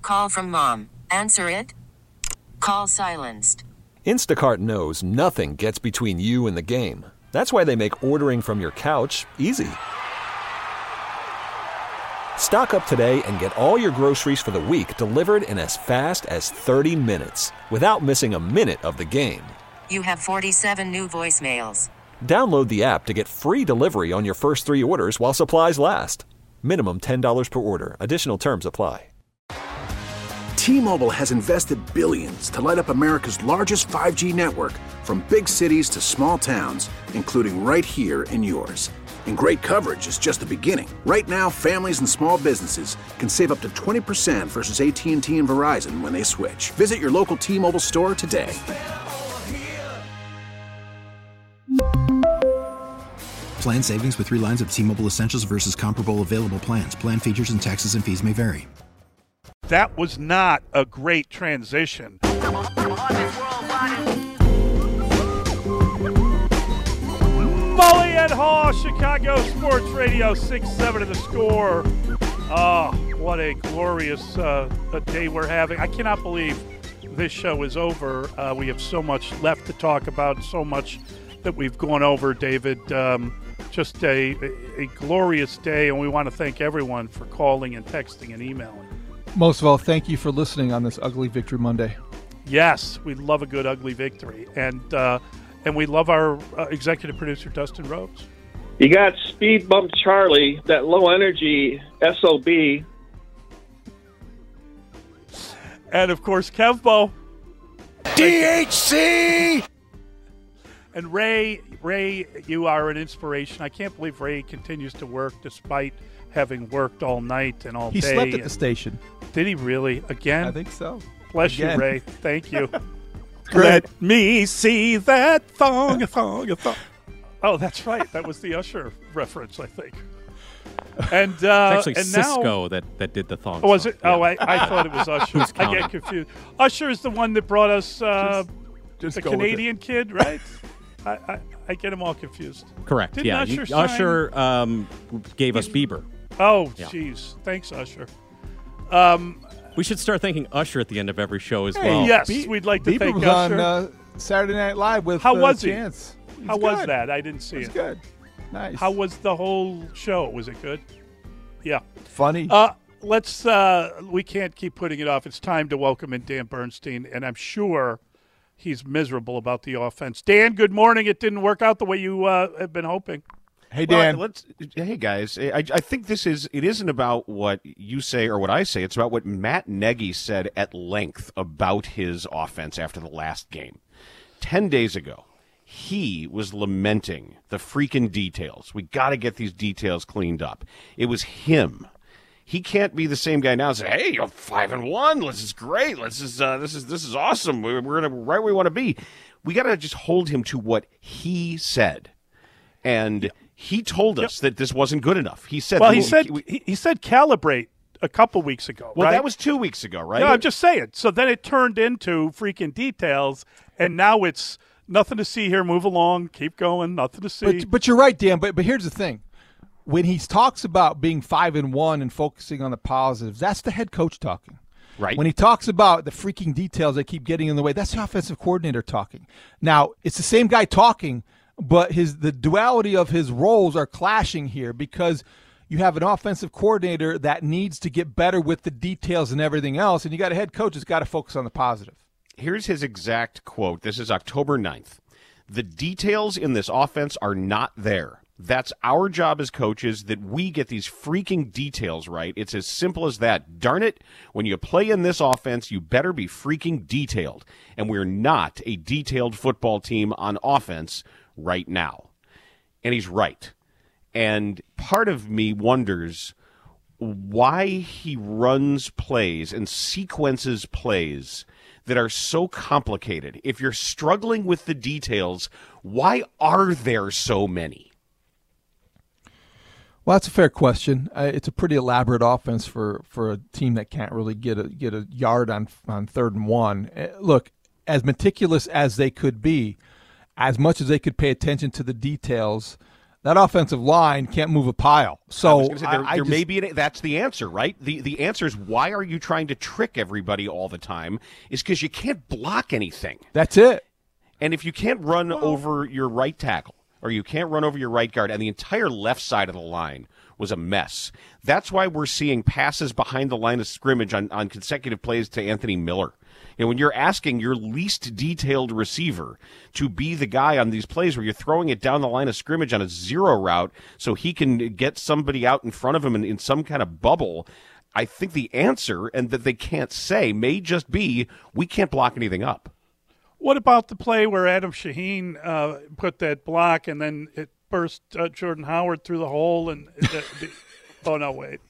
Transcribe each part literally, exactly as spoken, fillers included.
Call from mom. Answer it. Call silenced. Instacart knows nothing gets between you and the game. That's why they make ordering from your couch easy. Stock up today and get all your groceries for the week delivered in as fast as thirty minutes without missing a minute of the game. You have forty-seven new voicemails. Download the app to get free delivery on your first three orders while supplies last. Minimum ten dollars per order. Additional terms apply. T-Mobile has invested billions to light up America's largest five G network, from big cities to small towns, including right here in yours. And great coverage is just the beginning. Right now, families and small businesses can save up to twenty percent versus A T and T and Verizon when they switch. Visit your local T-Mobile store today. Plan savings with three lines of T-Mobile Essentials versus comparable available plans. Plan features and taxes and fees may vary. That was not a great transition. Mully and Haw, Chicago Sports Radio, six seven of the Score. Oh, what a glorious uh, a day we're having. I cannot believe this show is over. Uh, we have so much left to talk about, so much that we've gone over, David. Um, just a, a, a glorious day, and we want to thank everyone for calling and texting and emailing. Most of all, thank you for listening on this Ugly Victory Monday. Yes, we love a good ugly victory. And uh, and we love our uh, executive producer, Dustin Rhodes. You got Speed Bump Charlie, that low-energy S O B. And, of course, Kevbo. D H C! And Ray, Ray, you are an inspiration. I can't believe Ray continues to work despite having worked all night and all he day. He slept at the station. Did he really? Again? I think so. Bless Again. you, Ray. Thank you. Let me see that thong, a thong, a thong. Oh, that's right. That was the Usher reference, I think. And uh, it's actually and Cisco now, that, that did the thong. Oh, was song. it? Yeah. Oh, I, I thought it was Usher. I get confused. Usher is the one that brought us uh, just, just the Canadian kid, right? I, I, I get them all confused. Correct. Didn't yeah, Usher, you, sign? Usher um, gave us Bieber. Oh, jeez. Yeah. Thanks, Usher. Um, we should start thanking Usher at the end of every show as hey, well. Yes, Be- we'd like to Bieber thank was Usher. on uh, Saturday Night Live with How uh, was he? Chance. How He's was good. that? I didn't see it. it. Good. Nice. How was the whole show? Was it good? Yeah. Funny. Uh, let's. Uh, we can't keep putting it off. It's time to welcome in Dan Bernstein, and I'm sure he's miserable about the offense. Dan, good morning. It didn't work out the way you uh, have been hoping. Hey, Dan. Well, let's, hey, guys. I, I think this is, it isn't about what you say or what I say. It's about what Matt Nagy said at length about his offense after the last game. Ten days ago, he was lamenting the freaking details. We got to get these details cleaned up. It was him. He can't be the same guy now and say, hey, you're five and one. This is great. This is, uh, this is, this is awesome. We're, we're gonna, right where we want to be. We got to just hold him to what he said. And yeah. He told us yep. that this wasn't good enough. He said, "Well, he, he said we, he, he said calibrate a couple weeks ago." Well, right? that was two weeks ago, right? No, I'm just saying. So then it turned into freaking details, and now it's nothing to see here. Move along, keep going. Nothing to see. But, but you're right, Dan. But but here's the thing: when he talks about being five and one and focusing on the positives, that's the head coach talking. Right. When he talks about the freaking details that keep getting in the way, that's the offensive coordinator talking. Now it's the same guy talking. But his the duality of his roles are clashing here because you have an offensive coordinator that needs to get better with the details and everything else, and you got a head coach that's got to focus on the positive. Here's his exact quote. This is October ninth. The details in this offense are not there. That's our job as coaches, that we get these freaking details right. It's as simple as that. Darn it, when you play in this offense, you better be freaking detailed. And we're not a detailed football team on offense right now. And he's right. And part of me wonders why he runs plays and sequences plays that are so complicated. If you're struggling with the details, why are there so many? Well, that's a fair question. Uh, it's a pretty elaborate offense for, for a team that can't really get a get a yard on on third and one. Uh, look, as meticulous as they could be, as much as they could pay attention to the details, that offensive line can't move a pile. So I was gonna say, there, I, I there just, may be an, that's the answer, right? The the answer is, why are you trying to trick everybody all the time? Is because you can't block anything. That's it. And if you can't run well, over your right tackle, or you can't run over your right guard, and the entire left side of the line was a mess. That's why we're seeing passes behind the line of scrimmage on, on consecutive plays to Anthony Miller. You know, when you're asking your least detailed receiver to be the guy on these plays where you're throwing it down the line of scrimmage on a zero route so he can get somebody out in front of him in, in some kind of bubble, I think the answer, and that they can't say, may just be, we can't block anything up. What about the play where Adam Shaheen uh, put that block and then it burst uh, Jordan Howard through the hole? And the, the, oh, no, wait.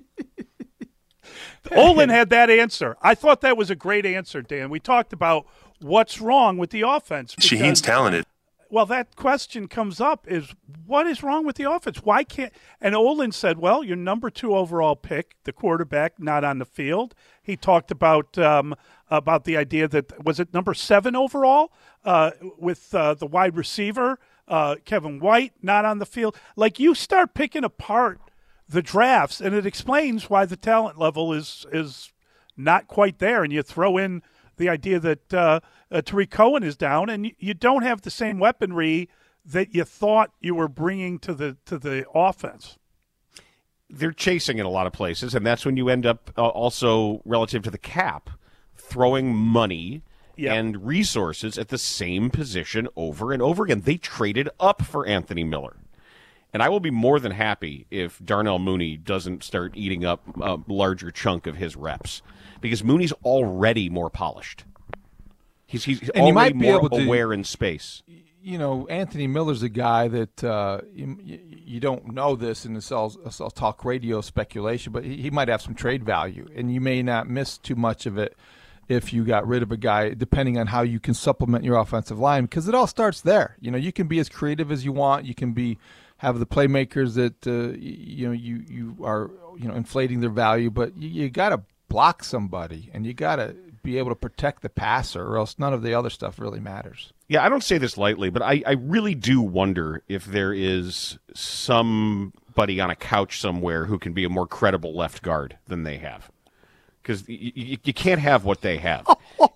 Olin had that answer. I thought that was a great answer, Dan. We talked about what's wrong with the offense. Because, Shaheen's talented. Well, that question comes up is, what is wrong with the offense? Why can't – and Olin said, well, your number two overall pick, the quarterback, not on the field. He talked about um, about the idea that – was it number seven overall uh, with uh, the wide receiver, uh, Kevin White, not on the field? Like, you start picking apart the drafts, and it explains why the talent level is is not quite there, and you throw in – the idea that uh, uh, Tariq Cohen is down, and you, you don't have the same weaponry that you thought you were bringing to the to the offense. They're chasing in a lot of places, and that's when you end up uh, also, relative to the cap, throwing money yep. and resources at the same position over and over again. They traded up for Anthony Miller. And I will be more than happy if Darnell Mooney doesn't start eating up a larger chunk of his reps, because Mooney's already more polished. He's, he's and you might already be more able to, aware in space. You know, Anthony Miller's a guy that uh, you, you don't know this in the Cells, Cells Talk Radio speculation, but he, he might have some trade value, and you may not miss too much of it if you got rid of a guy, depending on how you can supplement your offensive line, because it all starts there. You know, you can be as creative as you want. You can be have the playmakers that uh, you know you you are you know inflating their value, but you, you got to block somebody, and you got to be able to protect the passer, or else none of the other stuff really matters. Yeah, I don't say this lightly, but I, I really do wonder if there is somebody on a couch somewhere who can be a more credible left guard than they have, because you, you, you can't have what they have.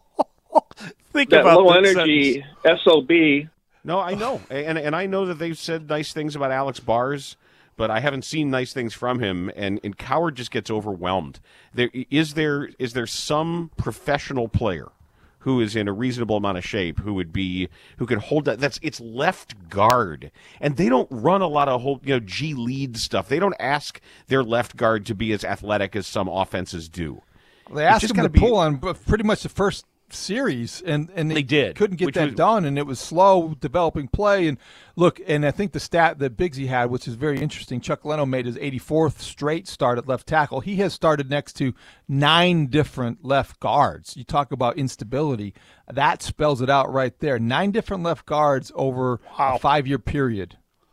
Think that about low that energy sentence. S O B. No, I know, and and I know that they've said nice things about Alex Bars, but I haven't seen nice things from him, and, and Coward just gets overwhelmed. There is there is there some professional player who is in a reasonable amount of shape who would be who could hold that? That's it's left guard, and they don't run a lot of whole you know G lead stuff. They don't ask their left guard to be as athletic as some offenses do. Well, they asked him to be, pull on pretty much the first series, and and they, they did couldn't get that was, done, and it was slow developing play. And look, and I think the stat that Bigsy had, which is very interesting, Chuck Leno made his eighty-fourth straight start at left tackle. He has started next to nine different left guards. You talk about instability, that spells it out right there. Nine different left guards over wow. a five-year period.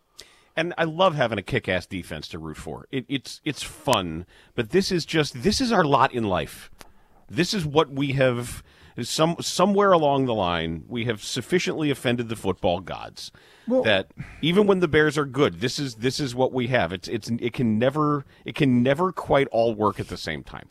And I love having a kick-ass defense to root for. It, it's it's fun, but this is just this is our lot in life. This is what we have. Some somewhere along the line, we have sufficiently offended the football gods well, that even when the Bears are good, this is this is what we have. It's it's it can never it can never quite all work at the same time.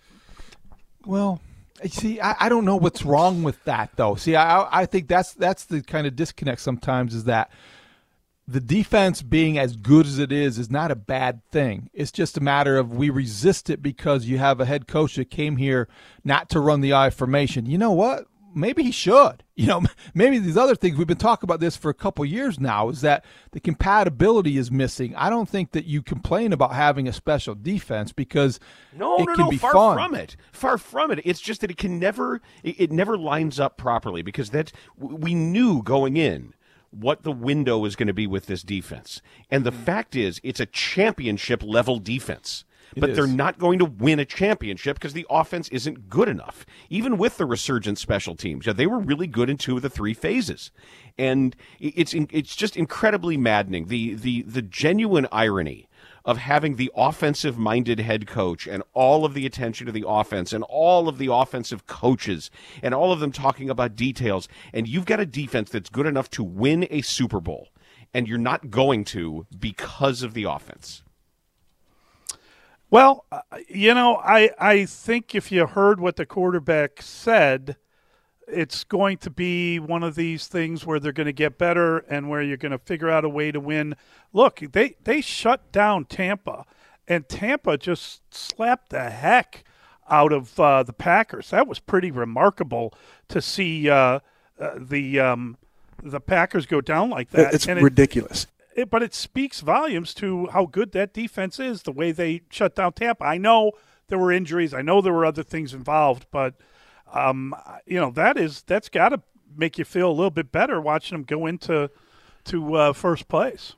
Well, see, I, I don't know what's wrong with that though. See, I I think that's that's the kind of disconnect sometimes, is that the defense being as good as it is is not a bad thing. It's just a matter of we resist it because you have a head coach that came here not to run the I formation. You know what? Maybe he should. You know, maybe these other things, we've been talking about this for a couple years now, is that the compatibility is missing. I don't think that you complain about having a special defense because no, it no, can no, be far fun. from it. Far from it. It's just that it can never, it, it never lines up properly, because that we knew going in what the window is going to be with this defense. And the fact is, it's a championship-level defense. But is. They're not going to win a championship because the offense isn't good enough. Even with the resurgent special teams, yeah, they were really good in two of the three phases. And it's it's just incredibly maddening. The the the genuine irony of having the offensive-minded head coach and all of the attention to the offense and all of the offensive coaches and all of them talking about details, and you've got a defense that's good enough to win a Super Bowl. and you're not going to because of the offense. Well, uh, you know, I, I think if you heard what the quarterback said, it's going to be one of these things where they're going to get better and where you're going to figure out a way to win. Look, they, they shut down Tampa, and Tampa just slapped the heck out of uh, the Packers. That was pretty remarkable to see uh, uh, the um, the Packers go down like that. It's and ridiculous. It, it, but it speaks volumes to how good that defense is, the way they shut down Tampa. I know there were injuries. I know there were other things involved, but um, you know that is that's got to make you feel a little bit better watching them go into to uh, first place.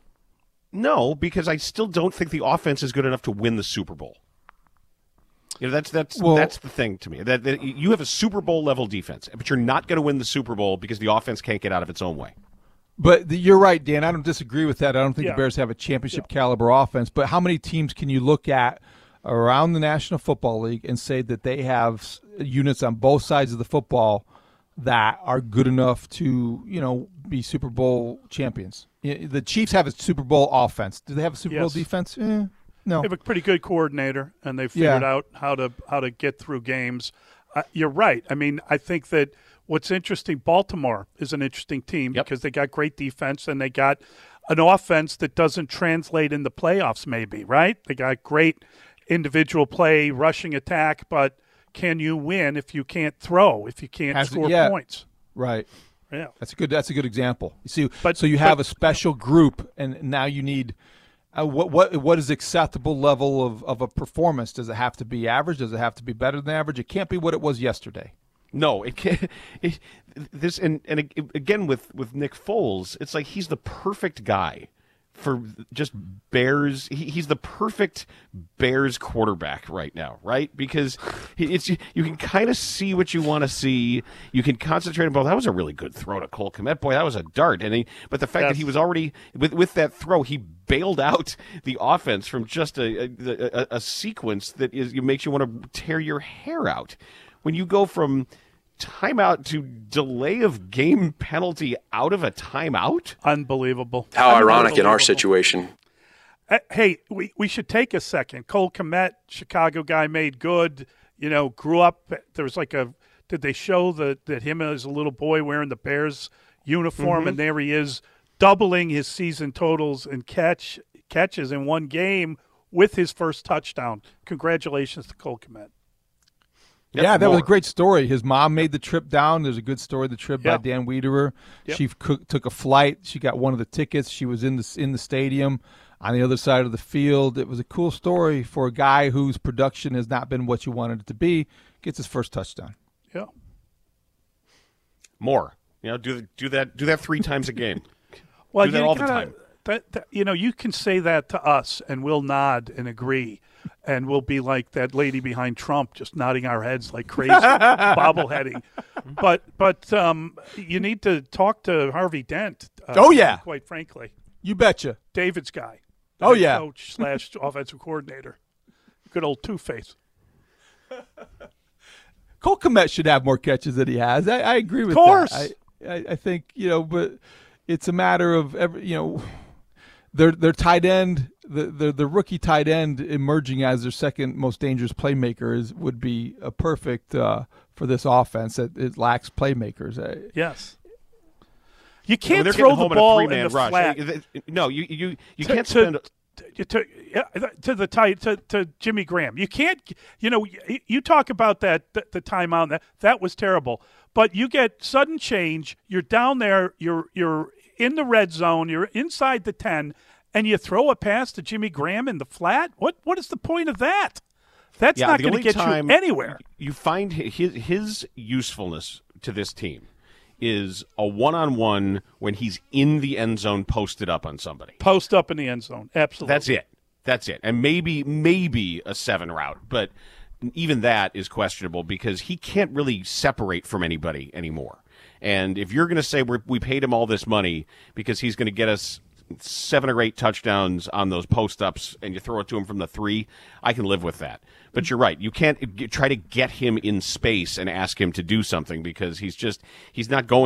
No, because I still don't think the offense is good enough to win the Super Bowl. You know, that's that's well, that's the thing to me. That, that you have a Super Bowl level defense, but you're not going to win the Super Bowl because the offense can't get out of its own way. But the, you're right, Dan. I don't disagree with that. I don't think yeah. the Bears have a championship yeah. caliber offense. But how many teams can you look at around the National Football League and say that they have units on both sides of the football that are good enough to, you know, be Super Bowl champions? The Chiefs have a Super Bowl offense. Do they have a Super yes. Bowl defense? Eh, no. They have a pretty good coordinator, and they figured Yeah. out how to how to get through games. Uh, you're right. I mean, I think that what's interesting, Baltimore is an interesting team Yep. because they got great defense and they got an offense that doesn't translate in the playoffs maybe, right? They got great individual play, rushing attack, but can you win if you can't throw, if you can't Has- score yeah. points? Right. Yeah. That's a good. That's a good example. You see, But- so you have but- a special group, and now you need uh, what what what is acceptable level of, of a performance? Does it have to be average? Does it have to be better than average? It can't be what it was yesterday. No, it can't. It, this and and again with with Nick Foles, it's like he's the perfect guy for just Bears. He, he's the perfect Bears quarterback right now, right? Because it's you can kind of see what you want to see. You can concentrate on, well, that was a really good throw to Cole Kmet. Boy, that was a dart. And he, but the fact Yes. that he was already with with that throw, he bailed out the offense from just a a, a, a sequence that is makes you want to tear your hair out. When you go from timeout to delay of game penalty out of a timeout? Unbelievable. How ironic in our Unbelievable. situation. Uh, Hey, we, we should take a second. Cole Kmet, Chicago guy, made good, you know, grew up. There was like a, did they show that, that him as a little boy wearing the Bears uniform, Mm-hmm. and there he is doubling his season totals and catch catches in one game with his first touchdown. Congratulations to Cole Kmet. Yep, yeah, that was a more. great story. His mom made the trip down. There's a good story. The trip Yep. by Dan Wiederer. Yep. She cook, took a flight. She got one of the tickets. She was in the in the stadium on the other side of the field. It was a cool story for a guy whose production has not been what you wanted it to be. Gets his first touchdown. Yeah. More. You know, do do that do that three times a game. Well, do that you all gotta, the time. That, that, you know, you can say that to us, and we'll nod and agree, and we'll be like that lady behind Trump, just nodding our heads like crazy, bobbleheading. But but um, you need to talk to Harvey Dent. Uh, Oh, yeah. quite frankly, You betcha. David's guy. Oh, Head yeah. coach slash offensive coordinator. Good old Two Face. Cole Kmet should have more catches than he has. I, I agree with course. that. I, I, I think, you know, but it's a matter of every, you know, their their tight end, the, the the rookie tight end emerging as their second most dangerous playmaker is would be a perfect uh, for this offense. It, it lacks playmakers. I, Yes. You When can't they're throw getting the home ball in a in three-man the rush. flat. Hey, th- No, you you you To- can't to- spend. to, to, yeah, to the tight to, to Jimmy Graham. You can't, you know, you, you talk about that the, the timeout that that was terrible. But you get sudden change. You're down there. You're you're in the red zone. You're inside the ten, and you throw a pass to Jimmy Graham in the flat. What what is the point of that? That's Yeah, not the going to only get time you anywhere. You find his his usefulness to this team is a one-on-one when he's in the end zone posted up on somebody. Post up in the end zone. Absolutely. That's it. That's it. And maybe maybe a seven route, but even that is questionable because he can't really separate from anybody anymore. And if you're going to say we're, we paid him all this money because he's going to get us seven or eight touchdowns on those post-ups and you throw it to him from the three, I can live with that. But you're right. You can't g- try to get him in space and ask him to do something because he's just he's not going to.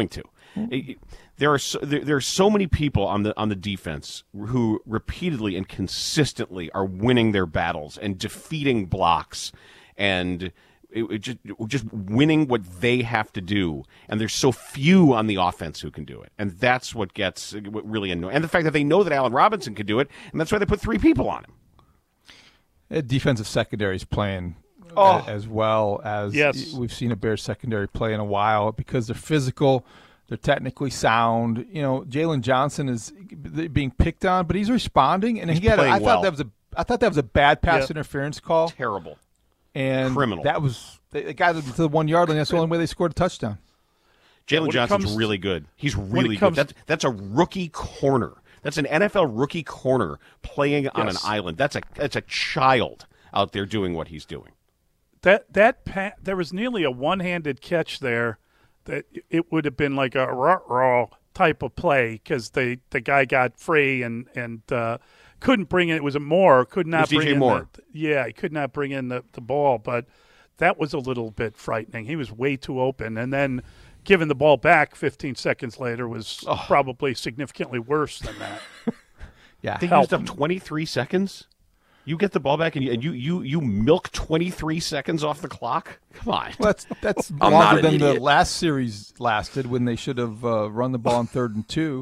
There are so, there, there are so many people on the on the defense who repeatedly and consistently are winning their battles and defeating blocks and it, it just just winning what they have to do. And there's so few on the offense who can do it, and that's what gets what really annoying. And the fact that they know that Allen Robinson can do it, and that's why they put three people on him. That defensive secondary is playing Oh. as well as Yes. we've seen a Bears secondary play in a while because they're physical. They're technically sound. You know, Jalen Johnson is being picked on, but he's responding. And He's he had. A, I playing well. thought that was a. I thought that was a bad pass Yeah. interference call. Terrible. And Criminal. That was they got to the one yard line. That's the only way they scored a touchdown. Jalen When it Johnson's comes- really good. He's when really it comes- good. That's that's a rookie corner. That's an N F L rookie corner playing on an Yes. island. That's a that's a child out there doing what he's doing. That that pa- there was nearly a one-handed catch there. That it would have been like a raw type of play because the the guy got free and and uh, couldn't bring in. It was a Moore could not was D J bring in. Moore. The, yeah, he could not bring in the, the ball, but that was a little bit frightening. He was way too open, and then giving the ball back fifteen seconds later was Oh. probably significantly worse than that. Yeah, They Help. used up twenty-three seconds. You get the ball back and you and you you, you milk twenty-three seconds off the clock. Come on. well, that's that's I'm not longer an than the idiot. last series lasted when they should have uh, run the ball on third and two.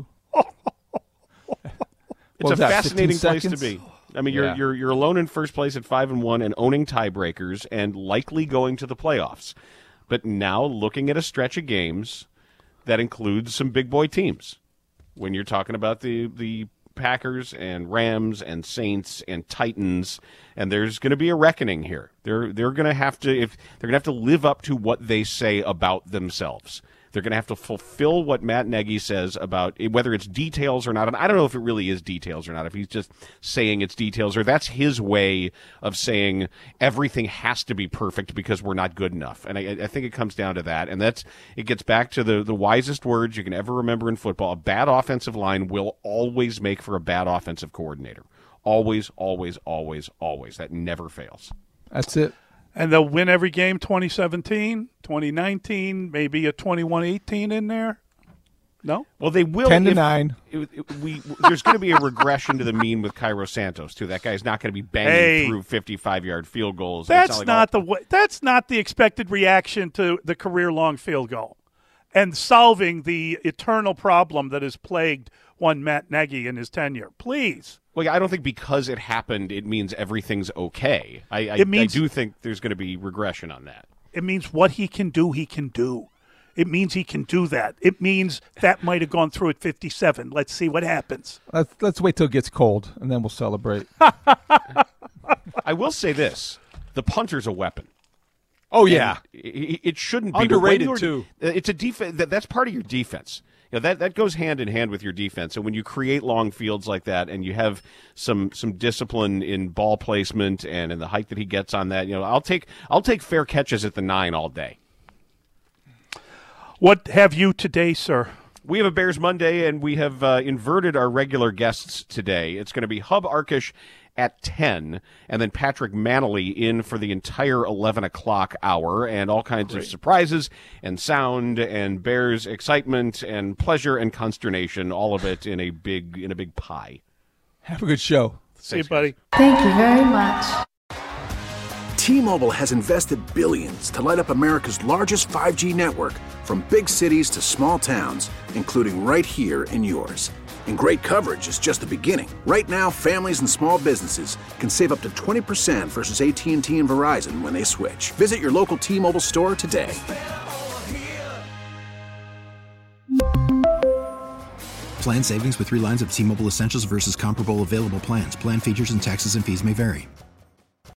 It's What a was that, fascinating fifteen place to seconds? be. I mean, you're Yeah. you're you're alone in first place at five and one and owning tiebreakers and likely going to the playoffs. But now looking at a stretch of games that includes some big boy teams. When you're talking about the the Packers and Rams and Saints and Titans, and there's going to be a reckoning here. They're they're going to have to if they're going to have to live up to what they say about themselves. They're going to have to fulfill what Matt Nagy says about whether it's details or not. And I don't know if it really is details or not, if he's just saying it's details or that's his way of saying everything has to be perfect because we're not good enough. And I, I think it comes down to that. And that's it gets back to the, the wisest words you can ever remember in football. A bad offensive line will always make for a bad offensive coordinator. Always, always, always, always. That never fails. That's it. And they'll win every game twenty seventeen, twenty nineteen, maybe a twenty-one eighteen in there. No? Well, they will. Ten to if- nine. it- it- we there's going to be a regression to the mean with Cairo Santos too. That guy's not going to be banging Hey. through fifty-five yard field goals. That's It's like not all- the way, that's not the expected reaction to the career-long field goal and solving the eternal problem that has plagued one Matt Nagy in his tenure. Please. Well, yeah, I don't think because it happened, it means everything's okay. I, I, It means- I do think there's going to be regression on that. It means what he can do, he can do. It means he can do that. It means that might have gone through at fifty-seven. Let's see what happens. Let's let's wait till it gets cold and then we'll celebrate. I will say this: the punter's a weapon. Oh And yeah, it, it shouldn't be Underrated, but when you're- too. It's a defense. That, that's part of your defense. You know, that that goes hand in hand with your defense. And when you create long fields like that, and you have some some discipline in ball placement and in the height that he gets on that, you know, I'll take I'll take fair catches at the nine all day. What have you today, sir? We have a Bears Monday, and we have uh, inverted our regular guests today. It's going to be Hub Arkish at ten, and then Patrick Manley in for the entire eleven o'clock hour, and all kinds of surprises and sound and Bears excitement and pleasure and consternation, all of it in a big in a big pie. have a good show. See you, buddy. Thank you very much. T-Mobile has invested billions to light up America's largest five G network, from big cities to small towns, including right here in yours. And great coverage is just the beginning. Right now, families and small businesses can save up to twenty percent versus A T and T and Verizon when they switch. Visit your local T-Mobile store today. Plan savings with three lines of T-Mobile Essentials versus comparable available plans. Plan features and taxes and fees may vary.